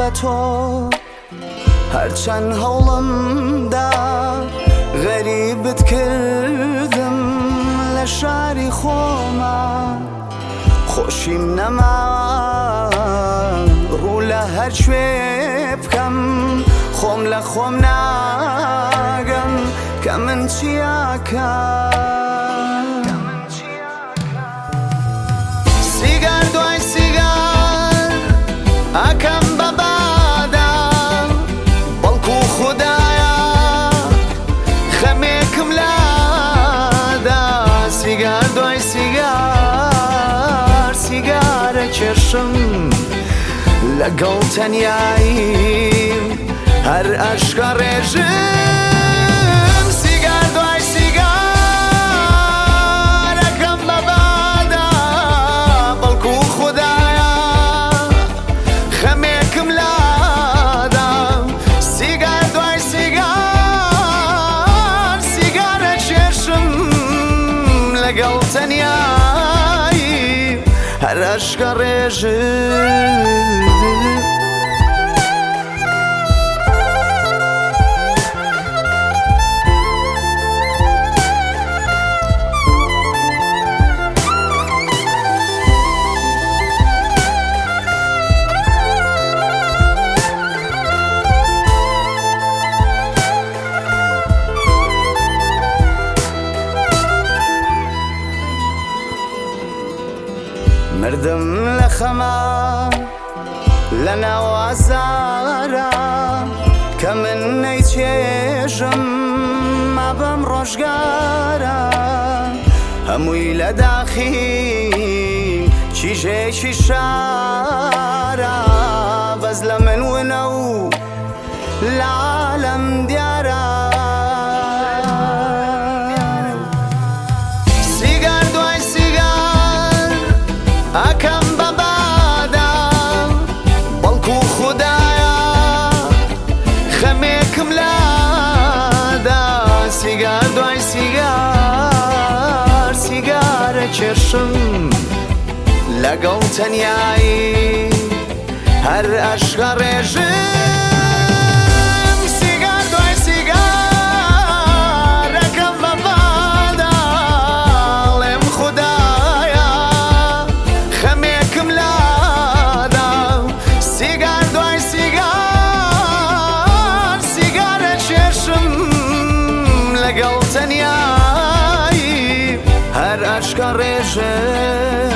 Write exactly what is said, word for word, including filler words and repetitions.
بە تۆ هەرچەند هەوڵمدا غەریبت کردم لە شاری خۆمە خۆشیم نەما ڕوو لە هەر شوێ بکەم خۆم لە خۆم ناگەم کە من چیاکەم سیگار دوای سیگار ئەکەم بە بادام بەڵکو خودایە خەمێکم لادا سیگار دوای سیگار سیگارە کێشم لەگەڵ تەنیاییم هەر ئەشکە ڕێژم سیگار دوای سیگار ئەکەم بە بادام بەڵکو خودایە خەمێکم لادام سیگار دوای سیگار سیگارە کێشم لەگەڵ تەنیایی هەر ئەشکە ڕێژم مردم لە خەما لە ناو ئازارە کە من نەیچێژم ما بەم ڕۆژگارە هەمووی لە داخی چیژێکی شارە بەس لە من ونە و لە عالەم دیارە ئەکەم بە بادام بەڵکو خودایە خەمێکم لادا سیگار دوای سیگار سیگارە کێشم لەگەڵ تەنیایی هەر ئەشکە ڕێژم سیگار دوای سیگار ئەکەم بە بادام لێم خودایە خەمێکم لادام سیگار دوای سیگار سیگارە کێشم لەگەڵ تەنیایی هەر ئەشکە ڕێژم